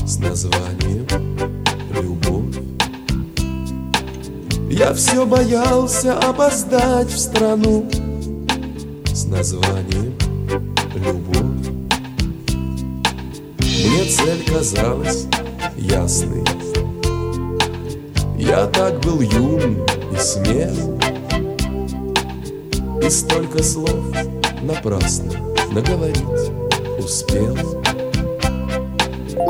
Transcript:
с названием «Любовь». Я все боялся опоздать в страну с названием «Любовь». Мне цель казалась ясной. Я так был юн и смел, и столько слов напрасно наговорить успел.